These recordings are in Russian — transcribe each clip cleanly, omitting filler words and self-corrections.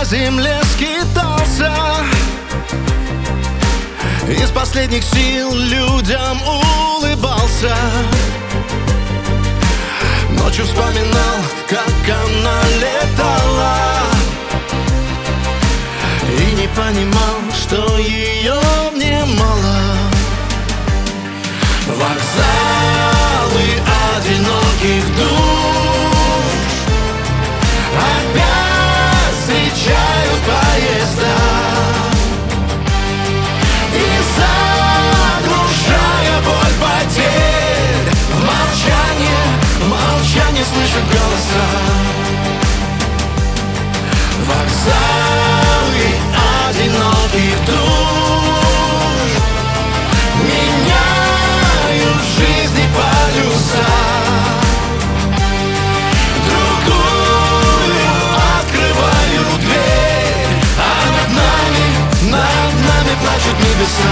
земле скитался, из последних сил людям улыбался. Ночью вспоминал, как она летала, и не понимал, что ее мне мало. Вокзалы одиноких душ опять встречают поезда, и заглушая боль потерь, в молчании слышу голоса. Вокзалы одиноких душ меняют жизни полюса, другую открывают дверь, а над нами плачут небеса.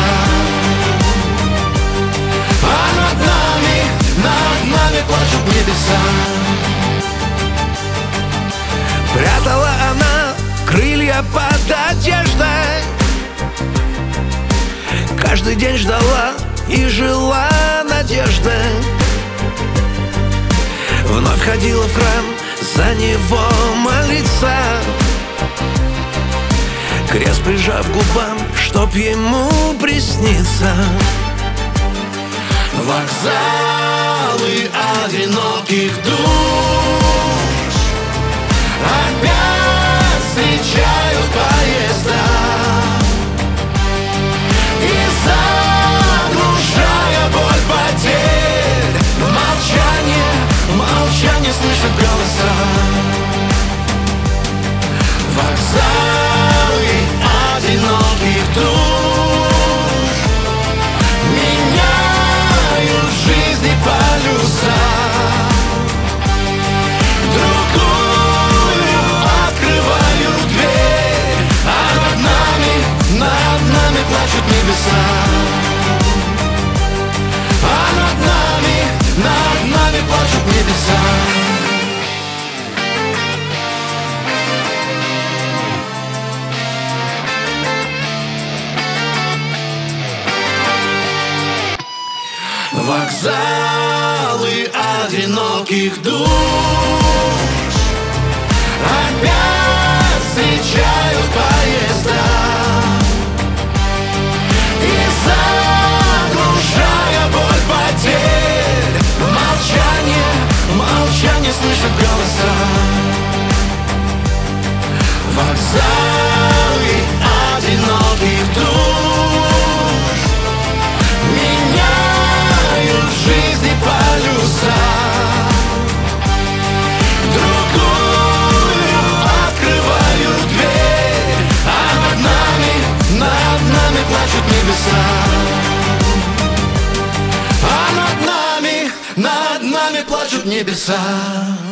А над нами плачут небеса. Прятала она крылья под одеждой, каждый день ждала и жила надеждой. Вновь ходила в храм за него молиться, крест прижав к губам, чтоб ему присниться. Вокзалы одиноких душ опять встречают поезда, и заглушая боль потерь, в молчании слышат голоса. Вокзалы одиноких душ меняют жизни полюса, другую открывают дверь, а над нами плачут небеса. А над нами плачут небеса. Вокзалы одиноких душ опять встречают поезда, и заглушая боль потерь, в молчании слышат голоса. Вокзалы одиноких душ меняют жизни полюса, другую открывают дверь, а над нами плачут небеса. А над нами плачут небеса.